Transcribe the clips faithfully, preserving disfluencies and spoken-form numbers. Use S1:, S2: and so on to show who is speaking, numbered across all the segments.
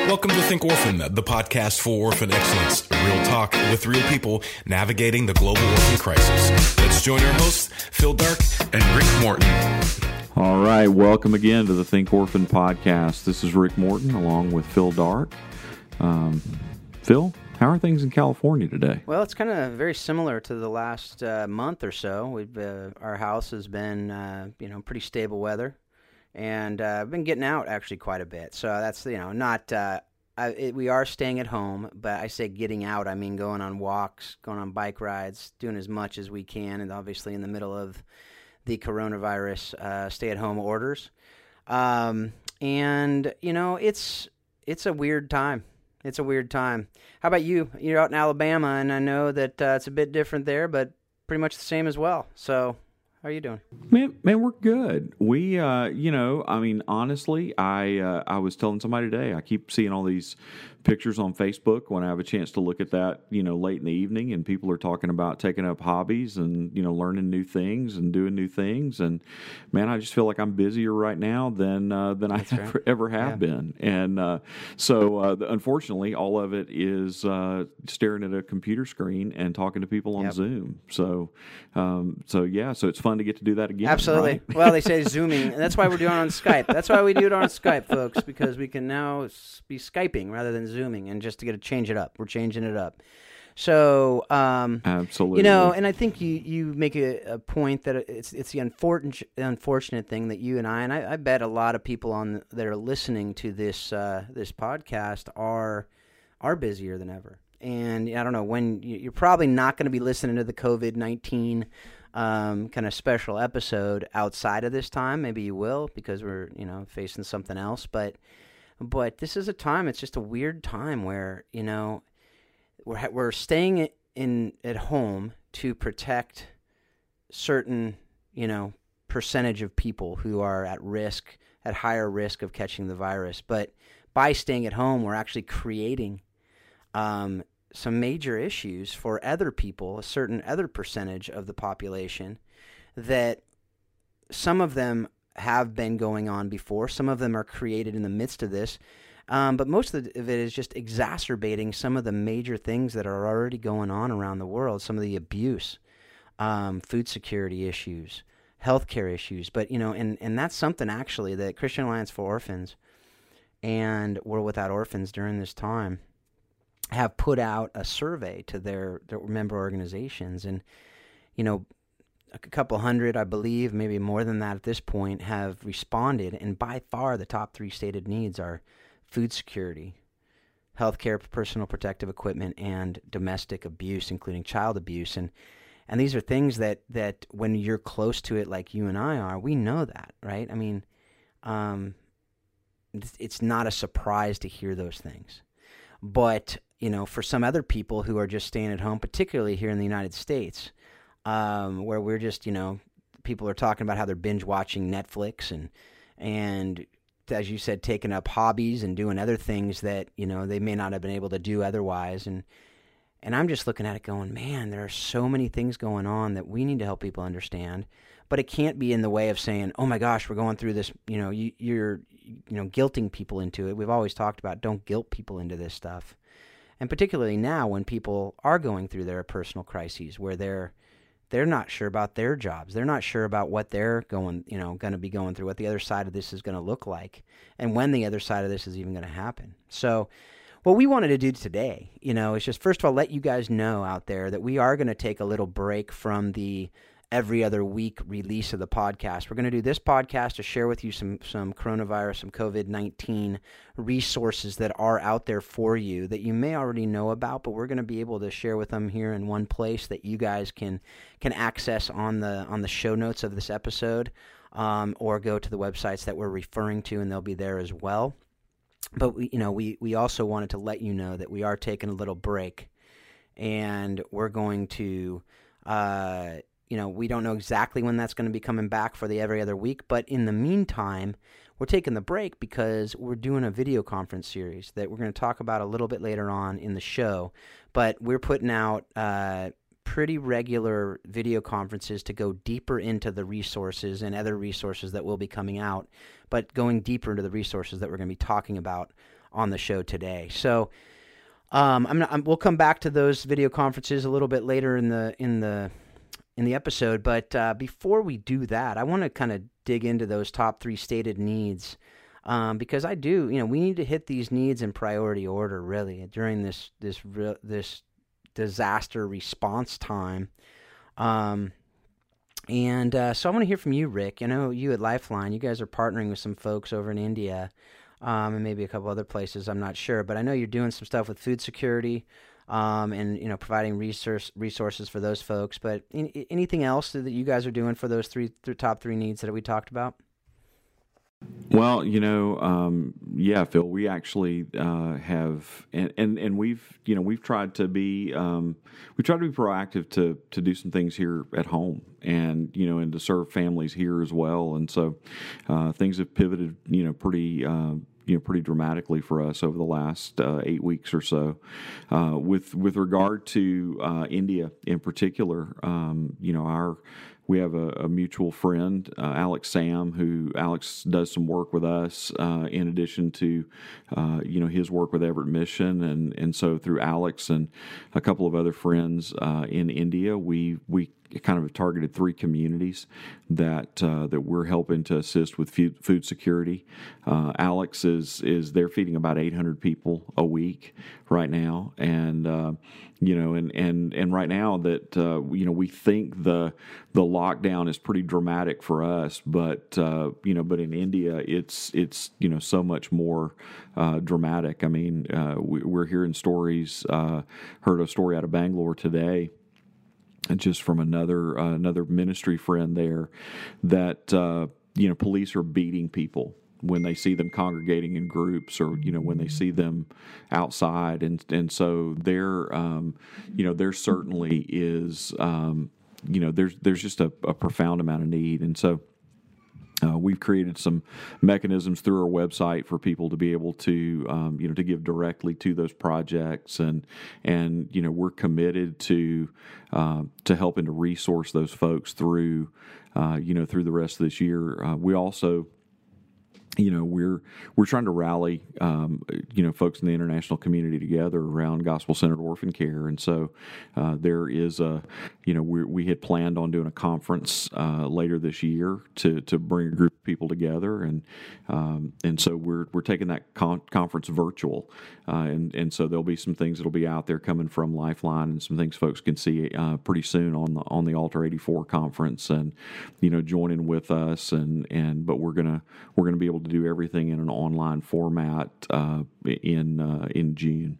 S1: Welcome to Think Orphan, the podcast for orphan excellence. Real talk with real people navigating the global orphan crisis. Let's join our hosts, Phil Dark and Rick Morton.
S2: All right, welcome again to the Think Orphan podcast. This is Rick Morton along with Phil Dark. Um, Phil, how are things in California today?
S3: Well, it's kind of very similar to the last uh, month or so. We've uh, our house has been, uh, you know, pretty stable weather, and uh, I've been getting out actually quite a bit. So that's, you know, not uh, I, it, we are staying at home, but I say getting out, I mean going on walks, going on bike rides, doing as much as we can, and obviously in the middle of the coronavirus uh, stay-at-home orders. Um, and you know, it's it's a weird time. It's a weird time. How about you? You're out in Alabama, and I know that uh, it's a bit different there, but pretty much the same as well. So, how are you doing?
S2: Man, man, we're good. We, uh, you know, I mean, honestly, I uh, I was telling somebody today, I keep seeing all these pictures on Facebook when I have a chance to look at that, you know, late in the evening, and people are talking about taking up hobbies and, you know, learning new things and doing new things. And man, I just feel like I'm busier right now than uh, than That's I right. ever, ever have yeah. been. And uh, so, uh, unfortunately, all of it is uh, staring at a computer screen and talking to people on yep. Zoom. So, um, so yeah, so it's fun to get to do that again.
S3: Absolutely.
S2: Right?
S3: Well, they say Zooming, and that's why we're doing it on Skype. That's why we do it on Skype, folks, because we can now be Skyping rather than Zooming, and just to get to change it up. We're changing it up. So, um,
S2: absolutely.
S3: You know, and I think you, you make a, a point that it's it's the unfortunate unfortunate thing that you and I, and I, I bet a lot of people on that are listening to this uh, this podcast are are busier than ever. And I don't know when you're probably not going to be listening to the COVID nineteen um, kind of special episode outside of this time. Maybe you will, because we're, you know, facing something else. But but this is a time. It's just a weird time where, you know, we're we're staying in at home to protect certain, you know, percentage of people who are at risk, at higher risk of catching the virus. But by staying at home, we're actually creating um, some major issues for other people, a certain other percentage of the population, that some of them have been going on before. Some of them are created in the midst of this. Um, but most of it is just exacerbating some of the major things that are already going on around the world, some of the abuse, um, food security issues, healthcare issues. But, you know, and, and that's something actually that Christian Alliance for Orphans and World Without Orphans during this time have put out a survey to their, their member organizations. And, you know, a couple hundred, I believe, maybe more than that at this point, have responded. And by far the top three stated needs are food security, healthcare, personal protective equipment, and domestic abuse, including child abuse. And and these are things that, that when you're close to it like you and I are, we know that, right? I mean, um, it's not a surprise to hear those things. But, you know, for some other people who are just staying at home, particularly here in the United States, um, where we're just, you know, people are talking about how they're binge watching Netflix and and as you said, taking up hobbies and doing other things that, you know, they may not have been able to do otherwise. And and I'm just looking at it going, man, there are so many things going on that we need to help people understand. But it can't be in the way of saying, oh my gosh, we're going through this, you know, you, you're, you know, guilting people into it. We've always talked about don't guilt people into this stuff. And particularly now when people are going through their personal crises where they're, they're not sure about their jobs. They're not sure about what they're going, you know, going to be going through, what the other side of this is going to look like, and when the other side of this is even going to happen. So what we wanted to do today, you know, is just first of all let you guys know out there that we are going to take a little break from the every other week release of the podcast. We're going to do this podcast to share with you some some coronavirus, some COVID nineteen resources that are out there for you that you may already know about, but we're going to be able to share with them here in one place that you guys can can access on the on the show notes of this episode, um, or go to the websites that we're referring to, and they'll be there as well. But we, you know, we we also wanted to let you know that we are taking a little break, and we're going to. Uh, You know, we don't know exactly when that's going to be coming back for the every other week, but in the meantime, we're taking the break because we're doing a video conference series that we're going to talk about a little bit later on in the show. But we're putting out uh, pretty regular video conferences to go deeper into the resources and other resources that will be coming out, but going deeper into the resources that we're going to be talking about on the show today. So um, I'm, not, I'm we'll come back to those video conferences a little bit later in the in the in the episode. But uh, before we do that, I want to kind of dig into those top three stated needs. Um, because I do, you know, we need to hit these needs in priority order, really, during this this this disaster response time. Um, and uh, so I want to hear from you, Rick. You know, you at Lifeline, you guys are partnering with some folks over in India, um, and maybe a couple other places. I'm not sure, but I know you're doing some stuff with food security, um, and you know, providing resource resources for those folks. But in, anything else that you guys are doing for those three, three top three needs that we talked about?
S2: Well, you know, um, yeah, Phil, we actually uh, have, and, and, and we've, you know, we've tried to be, um, we tried to be proactive to to do some things here at home, and you know, and to serve families here as well. And so, uh, things have pivoted, you know, pretty. Uh, you know, pretty dramatically for us over the last uh, eight weeks or so. Uh, with with regard to uh, India in particular, um, you know, our we have a, a mutual friend, uh, Alex Sam, who Alex does some work with us uh, in addition to, uh, you know, his work with Everett Mission, and and so through Alex and a couple of other friends uh, in India, we we. kind of targeted three communities that uh, that we're helping to assist with food, food security. Uh, Alex is is they're feeding about eight hundred people a week right now, and uh, you know, and and and right now that uh, you know we think the the lockdown is pretty dramatic for us, but uh, you know, but in India it's it's you know so much more uh, dramatic. I mean, uh, we, we're hearing stories. Uh, heard a story out of Bangalore today, just from another uh, another ministry friend there, that uh, you know police are beating people when they see them congregating in groups, or you know when they see them outside, and and so there um, you know there certainly is um, you know there's there's just a, a profound amount of need, and so. Uh, we've created some mechanisms through our website for people to be able to, um, you know, to give directly to those projects, and and you know we're committed to uh, to helping to resource those folks through, uh, you know, through the rest of this year. Uh, we also. You know, we're we're trying to rally, um, you know, folks in the international community together around gospel-centered orphan care, and so uh, there is a, you know, we we had planned on doing a conference uh, later this year to to bring a group of people together, and um, and so we're we're taking that con- conference virtual, uh, and and so there'll be some things that'll be out there coming from Lifeline, and some things folks can see uh, pretty soon on the on the Altar eighty-four conference, and you know, joining with us, and and but we're gonna we're gonna be able to do everything in an online format uh, in uh, in June.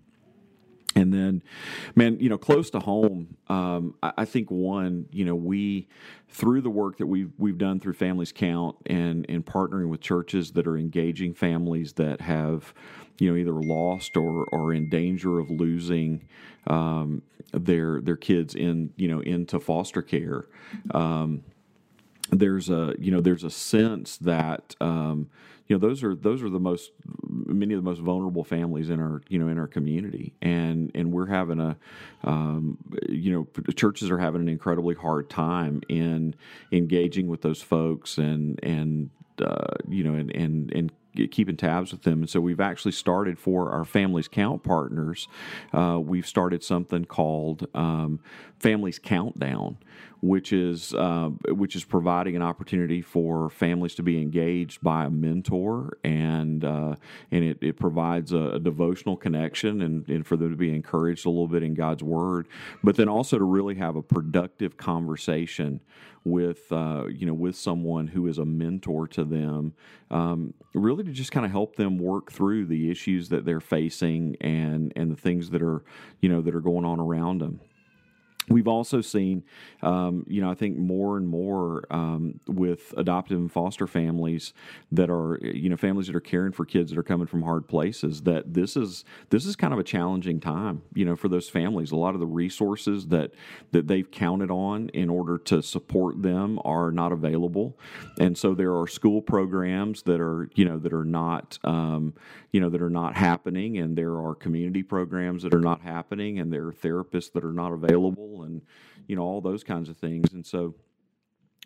S2: And then, man, you know, close to home, um, I, I think one, you know, we through the work that we've we've done through Families Count, and and partnering with churches that are engaging families that have, you know, either lost or or in danger of losing um, their their kids in you know into foster care. Um, there's a you know there's a sense that um, you know those are those are the most many of the most vulnerable families in our you know in our community, and and we're having a um, you know churches are having an incredibly hard time in engaging with those folks, and and uh, you know and and and keeping tabs with them. And so we've actually started for our Families Count partners, uh, we've started something called um, Families Countdown, which is uh, which is providing an opportunity for families to be engaged by a mentor, and uh, and it, it provides a, a devotional connection, and, and for them to be encouraged a little bit in God's Word, but then also to really have a productive conversation with uh, you know with someone who is a mentor to them, um, really to just kind of help them work through the issues that they're facing, and and the things that are you know that are going on around them. We've also seen, um, you know, I think more and more um, with adoptive and foster families that are, you know, families that are caring for kids that are coming from hard places, that this is this is kind of a challenging time, you know, for those families. A lot of the resources that that they've counted on in order to support them are not available, and so there are school programs that are, you know, that are not, um, you know, that are not happening, and there are community programs that are not happening, and there are therapists that are not available, and you know all those kinds of things. And so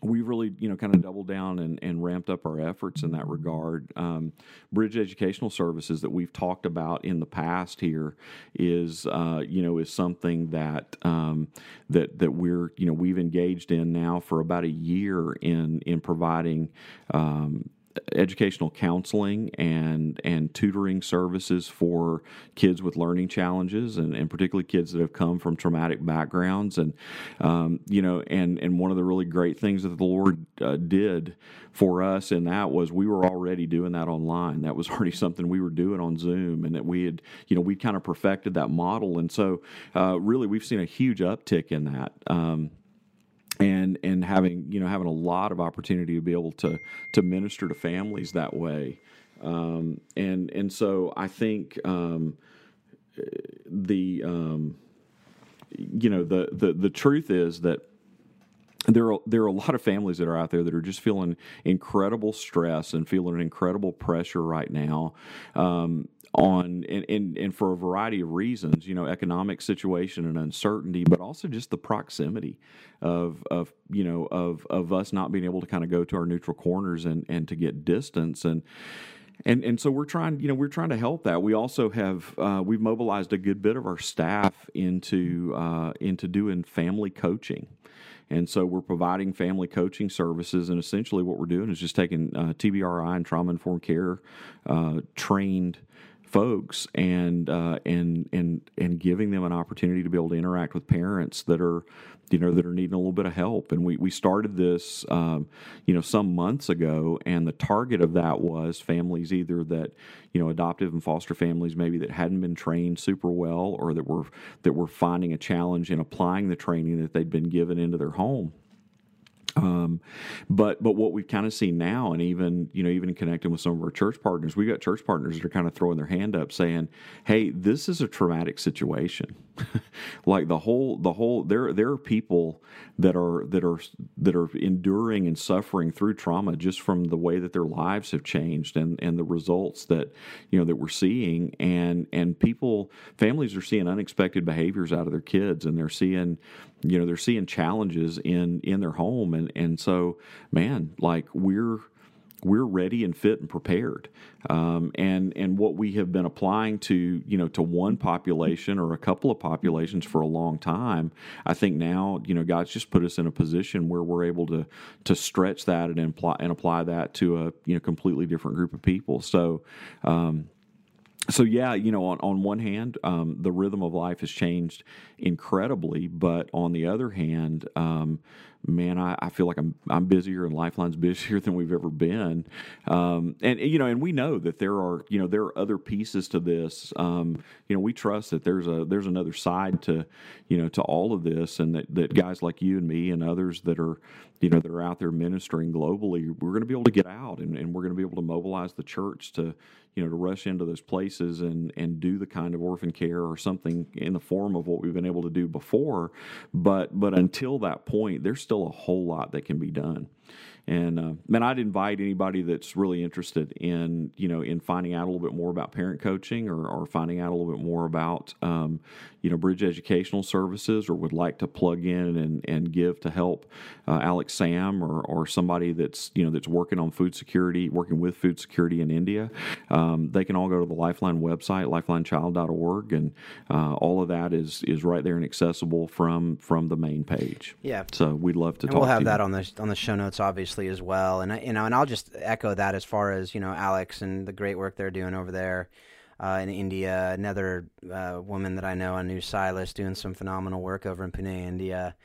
S2: we really, you know, kind of doubled down and, and ramped up our efforts in that regard. Um, Bridge Educational Services that we've talked about in the past here is, uh, you know, is something that um, that that we're, you know, we've engaged in now for about a year in in providing Um, educational counseling and and tutoring services for kids with learning challenges, and, and particularly kids that have come from traumatic backgrounds. And um, you know, and and one of the really great things that the Lord uh, did for us in that was we were already doing that online. That was already something we were doing on Zoom, and that we had, you know, we kind of perfected that model. And so, uh, really, we've seen a huge uptick in that. Um, and and having you know having a lot of opportunity to be able to to minister to families that way, um, and and so I think um, the um, you know the, the the truth is that there are there are a lot of families that are out there that are just feeling incredible stress and feeling incredible pressure right now. Um, on and, and, and for a variety of reasons, you know, economic situation and uncertainty, but also just the proximity of, of you know, of, of us not being able to kind of go to our neutral corners and, and to get distance. And And and so we're trying, you know, we're trying to help that. We also have uh, we've mobilized a good bit of our staff into uh, into doing family coaching. And so we're providing family coaching services, and essentially what we're doing is just taking uh, T B R I and trauma-informed care uh, trained folks and uh, and and and giving them an opportunity to be able to interact with parents that are, you know, that are needing a little bit of help. And we we started this, um, you know, some months ago, and the target of that was families either that, you know, adoptive and foster families maybe that hadn't been trained super well, or that were that were finding a challenge in applying the training that they'd been given into their home. Um, but but what we've kind of seen now, and even you know even in connecting with some of our church partners, we got church partners that are kind of throwing their hand up, saying, "Hey, this is a traumatic situation." Like the whole the whole there there are people that are that are that are enduring and suffering through trauma just from the way that their lives have changed, and, and the results that you know that we're seeing, and and people families are seeing unexpected behaviors out of their kids, and they're seeing you know they're seeing challenges in in their home. And, and so, man, like we're we're ready and fit and prepared. Um, and and what we have been applying to you know to one population or a couple of populations for a long time, I think now you know God's just put us in a position where we're able to to stretch that and apply and apply that to a you know completely different group of people. So. Um, So yeah, you know, on, on one hand, um, the rhythm of life has changed incredibly, but on the other hand, um, man, I, I feel like I'm I'm busier, and Lifeline's busier than we've ever been. Um, and you know, and we know that there are you know there are other pieces to this. Um, you know, we trust that there's a there's another side to you know to all of this, and that, that guys like you and me and others that are you know that are out there ministering globally, we're going to be able to get out, and, and we're going to be able to mobilize the church to. You know, to rush into those places and, and do the kind of orphan care or something in the form of what we've been able to do before. But but until that point, there's still a whole lot that can be done. And uh, man, I'd invite anybody that's really interested in you know in finding out a little bit more about parent coaching, or, or finding out a little bit more about um, you know Bridge Educational Services, or would like to plug in and, and give to help uh, Alex Sam, or or somebody that's you know that's working on food security, working with food security in India. Um, they can all go to the Lifeline website, lifeline child dot org, and uh, all of that is is right there and accessible from from the main page.
S3: Yeah.
S2: So we'd love to
S3: and
S2: talk.
S3: We'll have
S2: to
S3: that
S2: you.
S3: on the on the show notes, obviously, as well. And I, you know, and I'll just echo that as far as you know, Alex and the great work they're doing over there uh, in India. Another uh, woman that I know, Anu Silas, doing some phenomenal work over in Pune, India.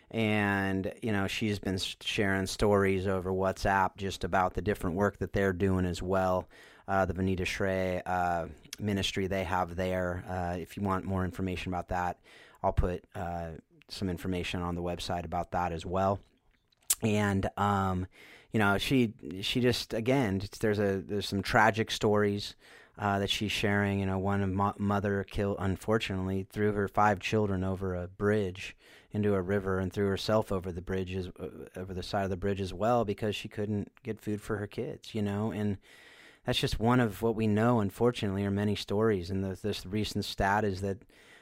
S3: And, you know, she's been sharing stories over WhatsApp just about the different work that they're doing as well. Uh, the Vanita Shray uh, ministry they have there. Uh, if you want more information about that, I'll put uh, some information on the website about that as well. And, um, you know, she she just, again, just, there's a there's some tragic stories uh, that she's sharing. You know, one mo- mother killed, unfortunately, threw her five children over a bridge into a river, and threw herself over the bridge, as, uh, over the side of the bridge as well, because she couldn't get food for her kids, you know. And that's just one of what we know, unfortunately, are many stories. And the, this recent stat is that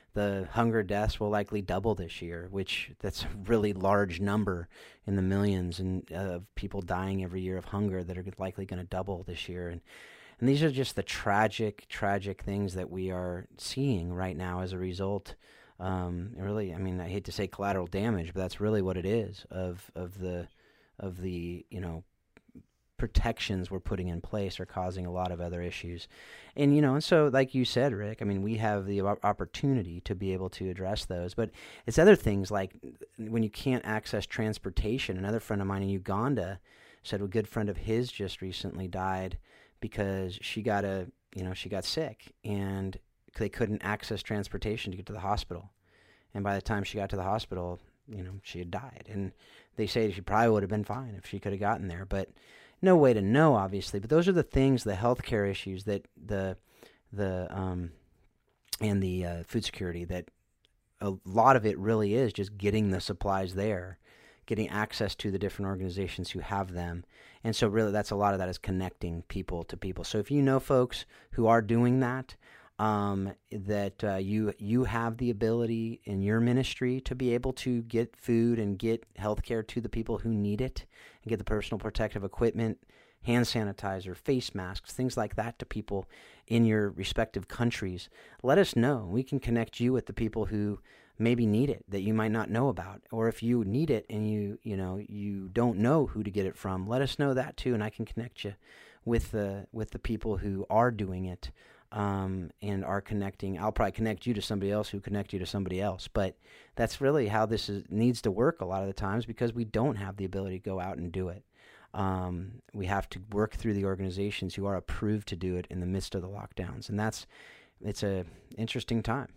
S3: the hunger deaths will likely double this year, which that's a really large number in the millions and uh, of people dying every year of hunger that are likely going to double this year. And and these are just the tragic, tragic things that we are seeing right now as a result. Um, really, I mean, I hate to say collateral damage, but that's really what it is of of the of the you know protections we're putting in place are causing a lot of other issues. And, you know, and so like you said, Rick, I mean, we have the opportunity to be able to address those, but it's other things like when you can't access transportation. Another friend of mine in Uganda said a good friend of his just recently died because she got a, you know, she got sick and they couldn't access transportation to get to the hospital. And by the time she got to the hospital, you know, she had died. And they say she probably would have been fine if she could have gotten there, but no way to know, obviously. But those are the things, the healthcare issues that the the um and the uh, food security, that a lot of it really is just getting the supplies there, getting access to the different organizations who have them. And so really that's a lot of that is connecting people to people. So if you know folks who are doing that, um, that uh, you you have the ability in your ministry to be able to get food and get healthcare to the people who need it, and get the personal protective equipment, hand sanitizer, face masks, things like that to people in your respective countries, let us know. We can connect you with the people who maybe need it that you might not know about. Or if you need it and you you know you don't know who to get it from, let us know that too, and I can connect you with the with the people who are doing it. Um, and are connecting. I'll probably connect you to somebody else who connect you to somebody else. But that's really how this is, needs to work a lot of the times, because we don't have the ability to go out and do it. Um, we have to work through the organizations who are approved to do it in the midst of the lockdowns. And that's, it's a interesting time.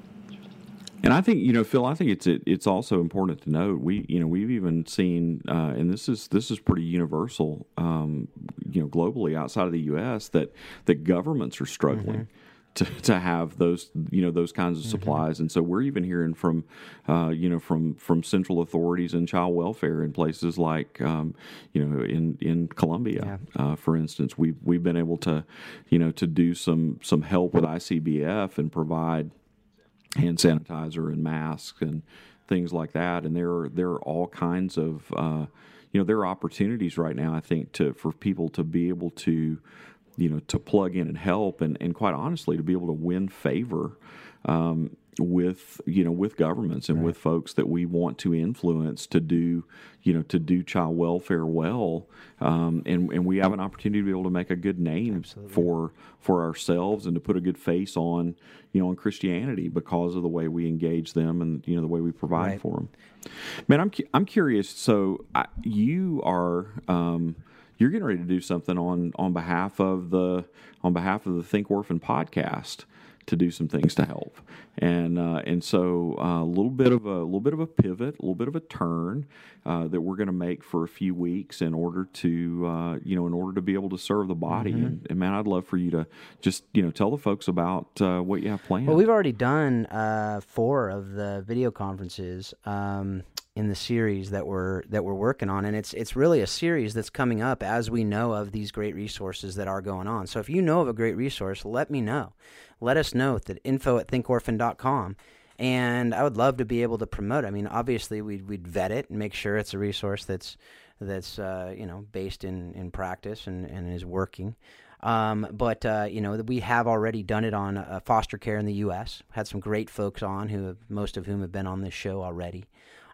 S2: And I think, you know, Phil, I think it's it, it's also important to note, we, you know, we've even seen, uh, and this is this is pretty universal, um, you know, globally outside of the U S, that that governments are struggling mm-hmm. to to have those, you know, those kinds of mm-hmm. supplies. And so we're even hearing from, uh, you know, from from central authorities and child welfare in places like, um, you know, in in Colombia, yeah. uh, for instance, we've we've been able to, you know, to do some some help with I C B F and provide hand sanitizer and masks and things like that. And there are there are all kinds of uh, you know there are opportunities right now, I think, to for people to be able to you know to plug in and help, and, and quite honestly to be able to win favor um, with you know with governments and right. with folks that we want to influence to do you know to do child welfare well, um, and and we have an opportunity to be able to make a good name Absolutely. for for ourselves and to put a good face on you know on Christianity because of the way we engage them and you know the way we provide right. for them. Man, I'm I'm curious. So I, you are. Um, You're getting ready to do something on, on behalf of the on behalf of the Think Orphan podcast to do some things to help, and uh, and so uh, a little bit of a, a little bit of a pivot, a little bit of a turn uh, that we're going to make for a few weeks in order to uh, you know in order to be able to serve the body. Mm-hmm. And, and man, I'd love for you to just you know tell the folks about uh, what you have planned.
S3: Well, we've already done uh, four of the video conferences. Um, in the series that we're that we're working on, and it's it's really a series that's coming up as we know of these great resources that are going on. So if you know of a great resource, let me know. Let us know at info at think orphan dot com, and I would love to be able to promote it. I mean, obviously we'd we'd vet it and make sure it's a resource that's that's uh, you know based in, in practice and, and is working. Um, but uh, you know we have already done it on uh, foster care in the U S Had some great folks on who have, most of whom have been on this show already.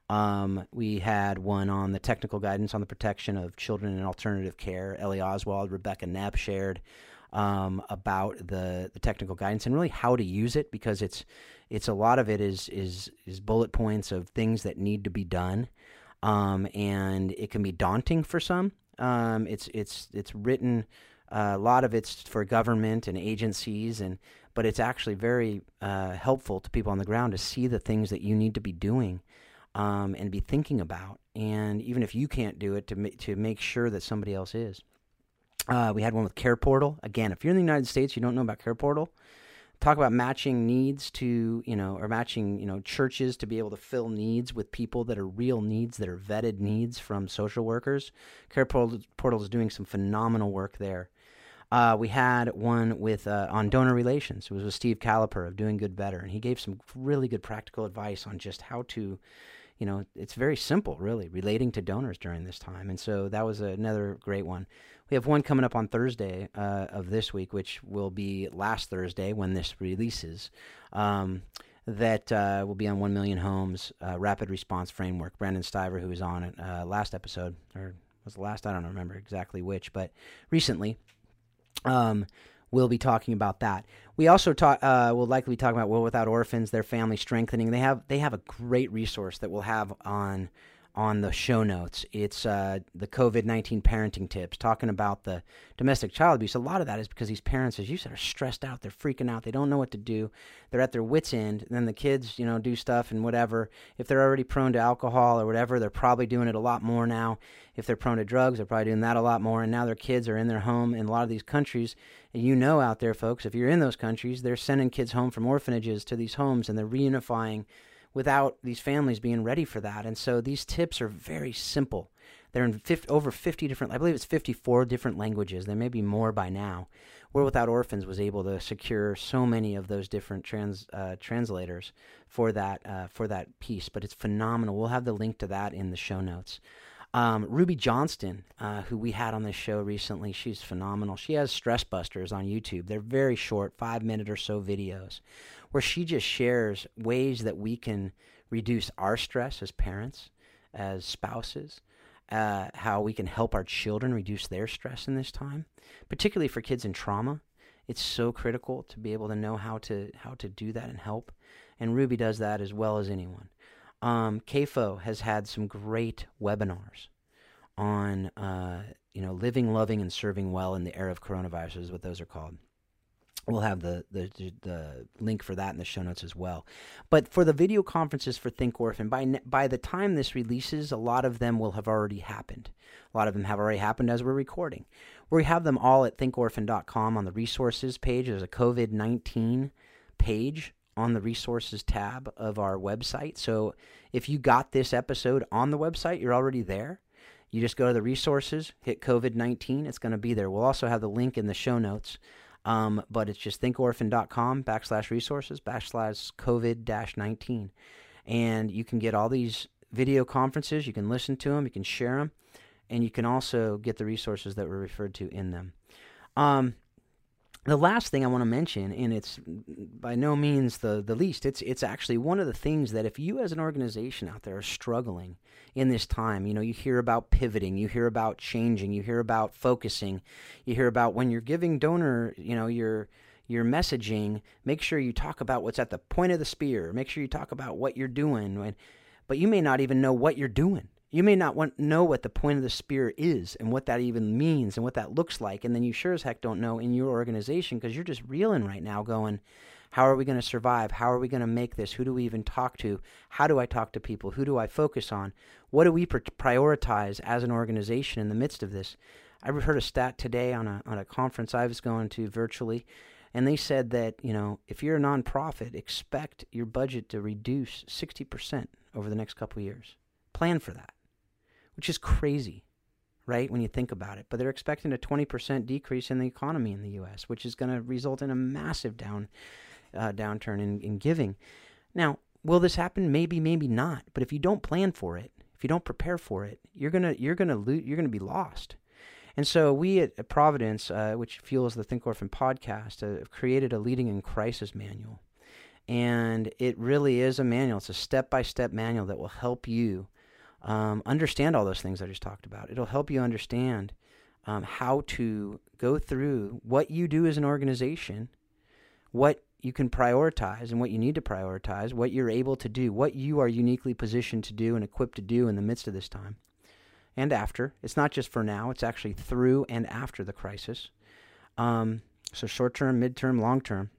S3: Um, we had one on the technical guidance on the protection of children in alternative care. Ellie Oswald, Rebecca Knapp shared um, about the, the technical guidance and really how to use it, because it's it's a lot of it is is is bullet points of things that need to be done, um, and it can be daunting for some. Um, it's it's it's written uh, a lot of it's for government and agencies, and but it's actually very uh, helpful to people on the ground to see the things that you need to be doing. Um, and be thinking about, and even if you can't do it, to ma- to make sure that somebody else is. Uh, we had one with Care Portal. Again, if you're in the United States, you don't know about Care Portal, talk about matching needs to, you know, or matching, you know, churches to be able to fill needs with people that are real needs, that are vetted needs from social workers. Care Portal, Portal is doing some phenomenal work there. Uh, we had one with uh, on donor relations. It was with Steve Caliper of Doing Good Better, and he gave some really good practical advice on just how to, you know, it's very simple, really, relating to donors during this time. And so that was another great one. We have one coming up on Thursday uh, of this week, which will be last Thursday when this releases, um, that uh, will be on one million Homes, uh, Rapid Response Framework. Brandon Stiver, who was on it uh, last episode, or was the last, I don't remember exactly which, but recently, Um, we'll be talking about that. We also talk. Uh, we'll likely be talking about World Without Orphans, their family strengthening. They have they have a great resource that we'll have on on the show notes. It's uh, the COVID nineteen parenting tips, talking about the domestic child abuse. A lot of that is because these parents, as you said, are stressed out. They're freaking out. They don't know what to do. They're at their wits' end. And then the kids, you know, do stuff and whatever. If they're already prone to alcohol or whatever, they're probably doing it a lot more now. If they're prone to drugs, they're probably doing that a lot more. And now their kids are in their home in a lot of these countries. And you know out there, folks, if you're in those countries, they're sending kids home from orphanages to these homes, and they're reunifying without these families being ready for that. And so these tips are very simple. They're in fifty, over fifty different, I believe it's fifty-four different languages. There may be more by now. World Without Orphans was able to secure so many of those different trans uh, translators for that uh, for that piece. But it's phenomenal. We'll have the link to that in the show notes. Um, Ruby Johnston, uh, who we had on this show recently, she's phenomenal. She has Stress Busters on YouTube. They're very short, five-minute or so videos, where she just shares ways that we can reduce our stress as parents, as spouses, uh, how we can help our children reduce their stress in this time, particularly for kids in trauma. It's so critical to be able to know how to how to do that and help, and Ruby does that as well as anyone. Um, K F O has had some great webinars on, uh, you know, living, loving, and serving well in the era of coronavirus is what those are called. We'll have the, the the link for that in the show notes as well. But for the video conferences for Think Orphan, by by the time this releases, a lot of them will have already happened. A lot of them have already happened as we're recording. We have them all at think orphan dot com on the resources page. There's a COVID nineteen page on the resources tab of our website. So if you got this episode on the website, you're already there. You just go to the resources, hit COVID nineteen, it's going to be there. We'll also have the link in the show notes, um, but it's just think orphan dot com backslash resources backslash COVID nineteen. And you can get all these video conferences, you can listen to them, you can share them, and you can also get the resources that were referred to in them. Um, The last thing I want to mention, and it's by no means the, the least, it's it's actually one of the things that if you as an organization out there are struggling in this time, you know, you hear about pivoting, you hear about changing, you hear about focusing, you hear about when you're giving donor, you know, your your messaging, make sure you talk about what's at the point of the spear, make sure you talk about what you're doing, but you may not even know what you're doing. You may not want know what the point of the spear is and what that even means and what that looks like. And then you sure as heck don't know in your organization because you're just reeling right now going, how are we going to survive? How are we going to make this? Who do we even talk to? How do I talk to people? Who do I focus on? What do we prioritize as an organization in the midst of this? I heard a stat today on a, on a conference I was going to virtually, and they said that, you know, if you're a nonprofit, expect your budget to reduce sixty percent over the next couple of years. Plan for that. Which is crazy, right, when you think about it. But they're expecting a twenty percent decrease in the economy in the U S, which is going to result in a massive down uh, downturn in, in giving. Now, will this happen? Maybe, maybe not. But if you don't plan for it, if you don't prepare for it, you're gonna you're gonna lo- you're gonna be lost. And so we at, at Providence, uh, which fuels the Think Orphan podcast, uh, have created a Leading in Crisis manual, and it really is a manual. It's a step-by-step manual that will help you Um, understand all those things I just talked about. It'll help you understand um, how to go through what you do as an organization, what you can prioritize and what you need to prioritize, what you're able to do, what you are uniquely positioned to do and equipped to do in the midst of this time and after. It's not just for now, it's actually through and after the crisis. Um, so short-term, mid-term, long-term.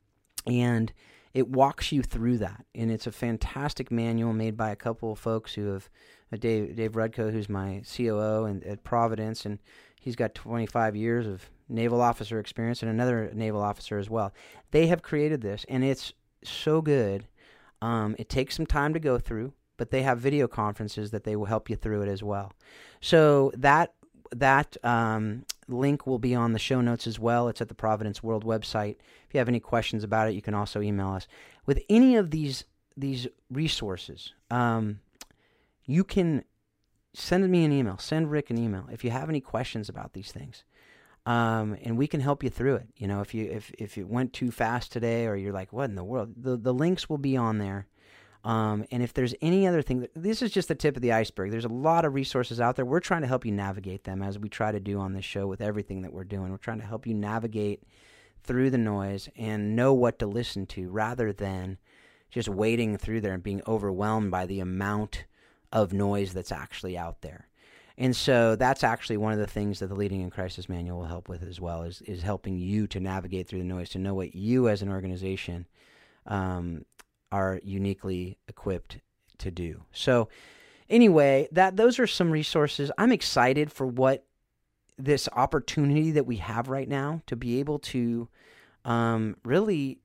S3: And it walks you through that, and it's a fantastic manual made by a couple of folks who have, uh, Dave Dave Rudko, who's my C O O and at Providence, and he's got twenty-five years of naval officer experience, and another naval officer as well. They have created this, and it's so good. Um, it takes some time to go through, but they have video conferences that they will help you through it as well. So that that um, link will be on the show notes as well. It's at the Providence World website. If you have any questions about it, you can also email us. With any of these these resources, um, you can send me an email. Send Rick an email if you have any questions about these things. Um, and we can help you through it. You know, if you if if it went too fast today, or you're like, what in the world? The the links will be on there. Um, and if there's any other thing, this is just the tip of the iceberg. There's a lot of resources out there. We're trying to help you navigate them, as we try to do on this show with everything that we're doing. We're trying to help you navigate through the noise and know what to listen to, rather than just wading through there and being overwhelmed by the amount of noise that's actually out there. And so that's actually one of the things that the Leading in Crisis Manual will help with as well, is, is helping you to navigate through the noise, to know what you as an organization um, are uniquely equipped to do. So anyway, that those are some resources. I'm excited for what this opportunity that we have right now to be able to um, really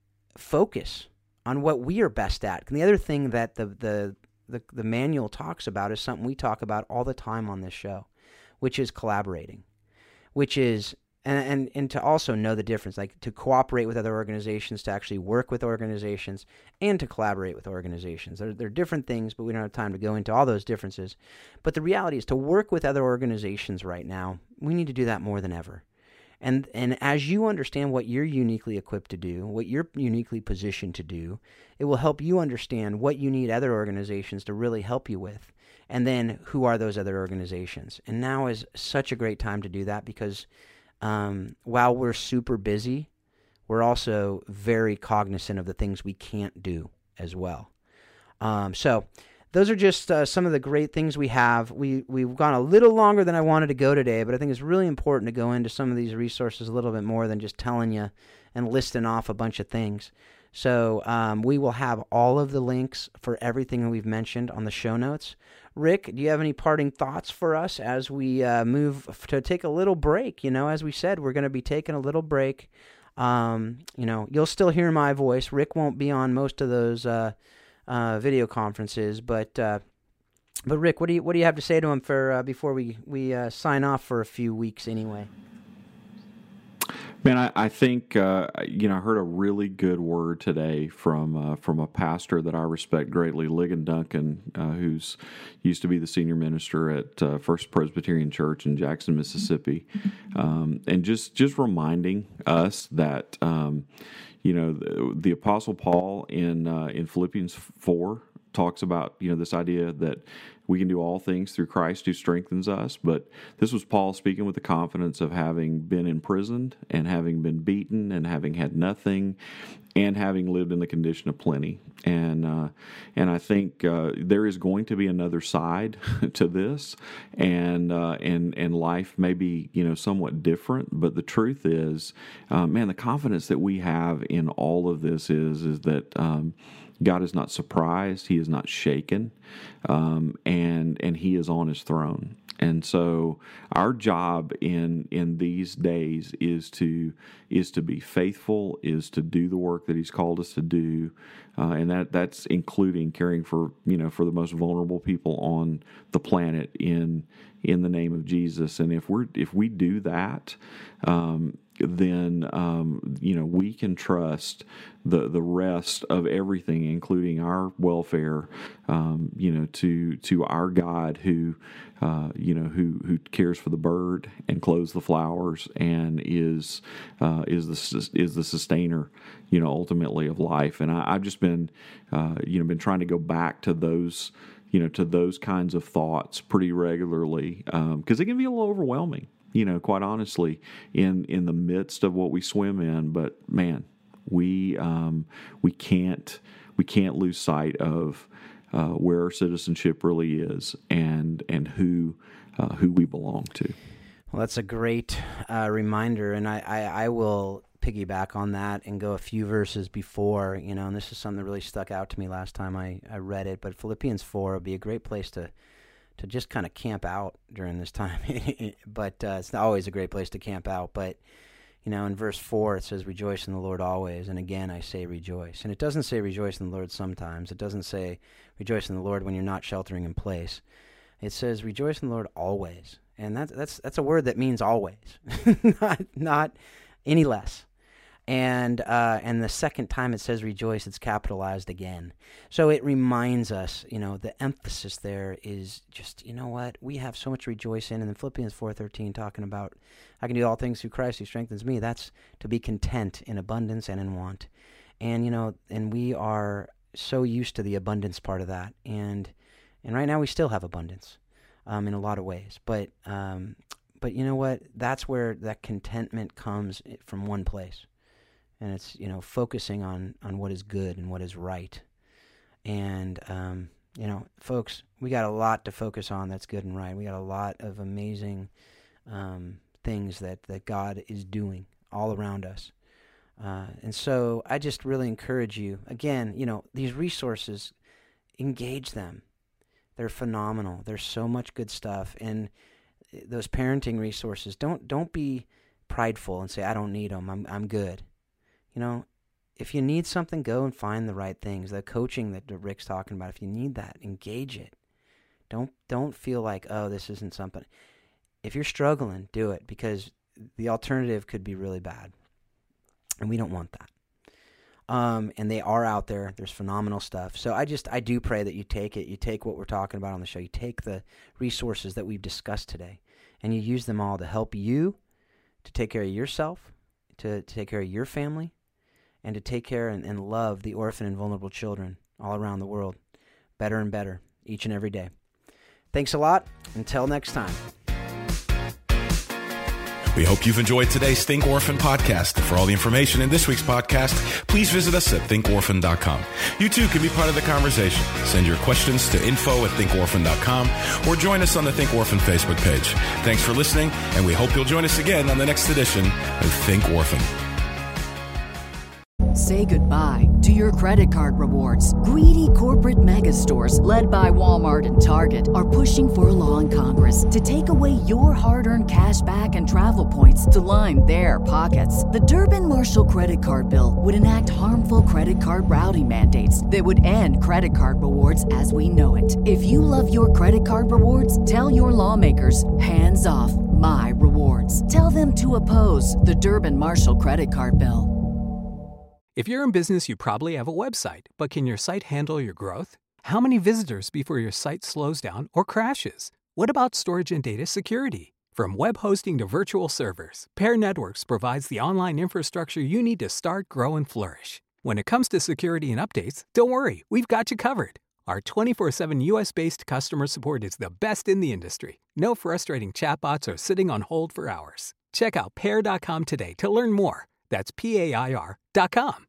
S3: focus on what we are best at. And the other thing that the the The, the manual talks about is something we talk about all the time on this show, which is collaborating, which is, and, and, and to also know the difference, like to cooperate with other organizations, to actually work with organizations, and to collaborate with organizations. They're, they're different things, but we don't have time to go into all those differences. But the reality is, to work with other organizations right now, we need to do that more than ever. And and as you understand what you're uniquely equipped to do, what you're uniquely positioned to do, it will help you understand what you need other organizations to really help you with. And then who are those other organizations? And now is such a great time to do that, because um, while we're super busy, we're also very cognizant of the things we can't do as well. Um, so those are just uh, some of the great things we have. We, we've gone a little longer than I wanted to go today, but I think it's really important to go into some of these resources a little bit more than just telling you and listing off a bunch of things. So um, we will have all of the links for everything that we've mentioned on the show notes. Rick, do you have any parting thoughts for us as we uh, move to take a little break? You know, as we said, we're going to be taking a little break. Um, you know, you'll still hear my voice. Rick won't be on most of those uh Uh, video conferences, but uh, but Rick, what do you what do you have to say to him for uh, before we we uh, sign off for a few weeks anyway?
S2: Man, I, I think uh, you know I heard a really good word today from uh, from a pastor that I respect greatly, Ligon Duncan, uh, who's used to be the senior minister at uh, First Presbyterian Church in Jackson, Mississippi, um, and just just reminding us that. Um, You know, the, the Apostle Paul in uh, in Philippians four talks about, you know, this idea that we can do all things through Christ who strengthens us. But this was Paul speaking with the confidence of having been imprisoned and having been beaten and having had nothing and having lived in the condition of plenty. And uh, and I think uh, there is going to be another side to this, and uh, and and life may be, you know, somewhat different. But the truth is, uh, man, the confidence that we have in all of this is is that um, God is not surprised, He is not shaken, um, and and He is on His throne. And so our job in in these days is to is to be faithful, is to do the work that He's called us to do, uh, and that that's including caring for you know for the most vulnerable people on the planet in in the name of Jesus. And if we're if we do that, um, then um, you know we can trust the the rest of everything, including our welfare, um, you know, to to our God who uh, you know who who cares for the bird and clothes the flowers and is uh, is the is the sustainer, you know, ultimately of life. And I, I've just been uh, you know been trying to go back to those. you know, to those kinds of thoughts pretty regularly, because um, it can be a little overwhelming, you know, quite honestly, in, in the midst of what we swim in. But man, we um, we can't we can't lose sight of uh, where our citizenship really is and and who uh, who we belong to.
S3: Well, that's a great uh, reminder, and I, I, I will piggyback on that and go a few verses before, you know, and this is something that really stuck out to me last time I, I read it, but Philippians four would be a great place to to just kind of camp out during this time, but uh, it's always a great place to camp out, but, you know, in verse four it says, rejoice in the Lord always, and again I say rejoice, and it doesn't say rejoice in the Lord sometimes, it doesn't say rejoice in the Lord when you're not sheltering in place, it says rejoice in the Lord always. And that's that's that's a word that means always, not not any less. And uh, and the second time it says rejoice, it's capitalized again. So it reminds us, you know, the emphasis there is just, you know what, we have so much to rejoice in. And then Philippians four thirteen talking about, I can do all things through Christ who strengthens me. That's to be content in abundance and in want. And, you know, and we are so used to the abundance part of that. And and right now we still have abundance um, in a lot of ways. But, um, but you know what, that's where that contentment comes from one place. And it's, you know, focusing on, on what is good and what is right. And, um, you know, folks, we got a lot to focus on that's good and right. We got a lot of amazing um, things that, that God is doing all around us. Uh, and so I just really encourage you, again, you know, these resources, engage them. They're phenomenal. There's so much good stuff. And those parenting resources, don't don't be prideful and say, I don't need them. I'm I'm good. You know, if you need something, go and find the right things. The coaching that Rick's talking about, if you need that, engage it. Don't don't feel like, oh, this isn't something. If you're struggling, do it, because the alternative could be really bad. And we don't want that. Um, and they are out there. There's phenomenal stuff. So I just, I do pray that you take it. You take what we're talking about on the show. You take the resources that we've discussed today, and you use them all to help you to take care of yourself, to, to take care of your family, and to take care and, and love the orphan and vulnerable children all around the world better and better each and every day. Thanks a lot. Until next time.
S1: We hope you've enjoyed today's Think Orphan podcast. For all the information in this week's podcast, please visit us at think orphan dot com. You too can be part of the conversation. Send your questions to info at think orphan dot com or join us on the Think Orphan Facebook page. Thanks for listening, and we hope you'll join us again on the next edition of Think Orphan.
S4: Say goodbye to your credit card rewards. Greedy corporate mega stores, led by Walmart and Target, are pushing for a law in Congress to take away your hard-earned cash back and travel points to line their pockets. The Durbin-Marshall credit card bill would enact harmful credit card routing mandates that would end credit card rewards as we know it. If you love your credit card rewards, tell your lawmakers, hands off my rewards. Tell them to oppose the Durbin-Marshall credit card bill.
S5: If you're in business, you probably have a website, but can your site handle your growth? How many visitors before your site slows down or crashes? What about storage and data security? From web hosting to virtual servers, Pair Networks provides the online infrastructure you need to start, grow, and flourish. When it comes to security and updates, don't worry, we've got you covered. Our twenty-four seven U S-based customer support is the best in the industry. No frustrating chatbots or sitting on hold for hours. Check out pair dot com today to learn more. That's P A I R dot com.